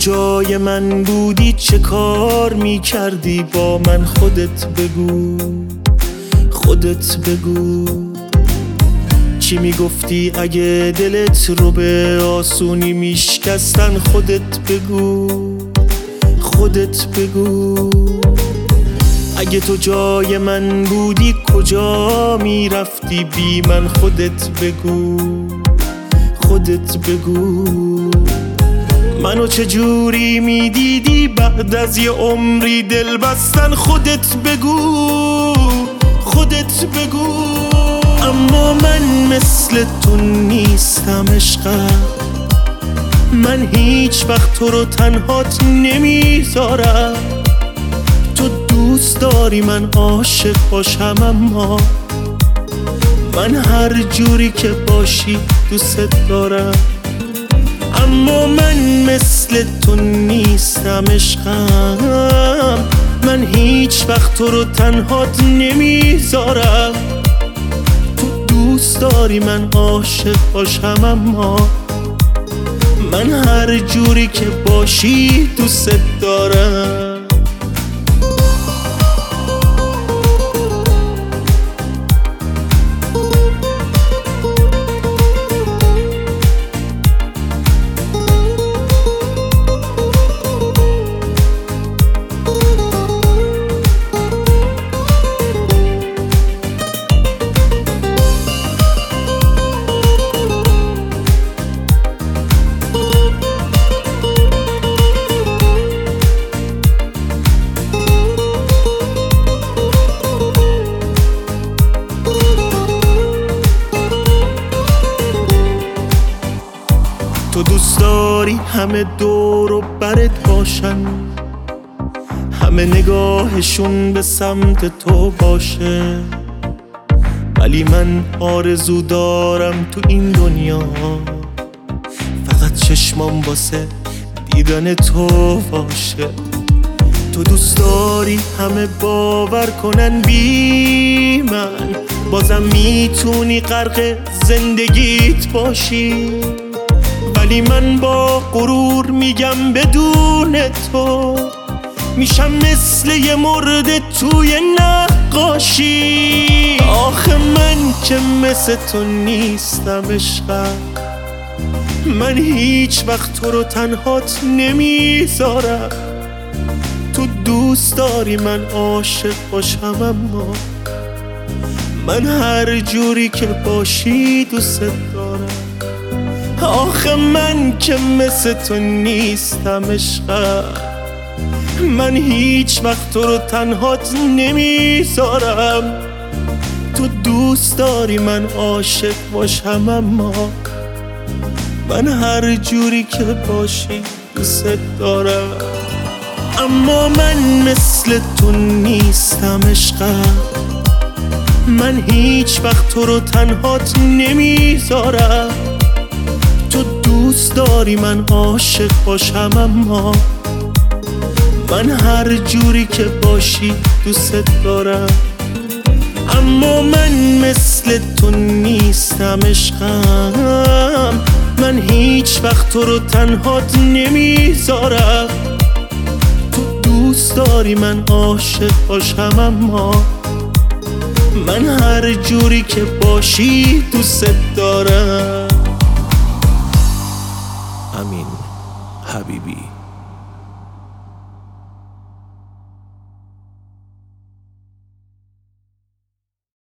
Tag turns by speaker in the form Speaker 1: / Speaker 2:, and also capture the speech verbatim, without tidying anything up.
Speaker 1: جای من بودی چه کار می کردی با من؟ خودت بگو، خودت بگو. چی می گفتی اگه دلت رو به آسونی می شکستن؟ خودت بگو، خودت بگو. اگه تو جای من بودی کجا می رفتی بی من؟ خودت بگو، خودت بگو. منو چجوری می دیدی بعد از یه عمری دل بستن؟ خودت بگو، خودت بگو. اما من مثل تو نیستم عشقم، من هیچ وقت تو رو تنهات نمیذارم. تو دوست داری من عاشق باشم، اما من هر جوری که باشی دوست دارم. اما من مثل تو نیستم عشقم، من هیچ وقت تو رو تنهات نمیذارم. تو دوست داری من عاشق باشم، اما من هر جوری که باشی دوست دارم. تو دوست داری همه دور و برت باشن، همه نگاهشون به سمت تو باشه، ولی من آرزو دارم تو این دنیا فقط چشمام واسه دیدن تو باشه. تو دوست داری همه باور کنن بی من، بازم میتونی غرق زندگیت باشی، ولی من با غرور میگم بدون تو میشم مثل یه مرده توی نقاشی. آخه من که مثل تو نیستم عشقم، من هیچ وقت تو رو تنهات نمیذارم. تو دوست داری من عاشق باشم، اما من هر جوری که باشی دوست دارم. آخه من که مثل تو نیستم عشقم، من هیچ وقت تو رو تنهات نمیذارم. تو دوست داری من عاشق باشم، اما من هر جوری که باشی دوست دارم. اما من مثل تو نیستم عشقم، من هیچ وقت تو رو تنهات نمیذارم. تو دوست داری من عاشق باشم، اما من هر جوری که باشی دوست دارم. اما من مثل تو نیستم عشقم، من هیچ وقت تو رو تنهات نمیذارم. تو دوست داری من عاشق باشم، اما من هر جوری که باشی دوست دارم. امین حبیبی.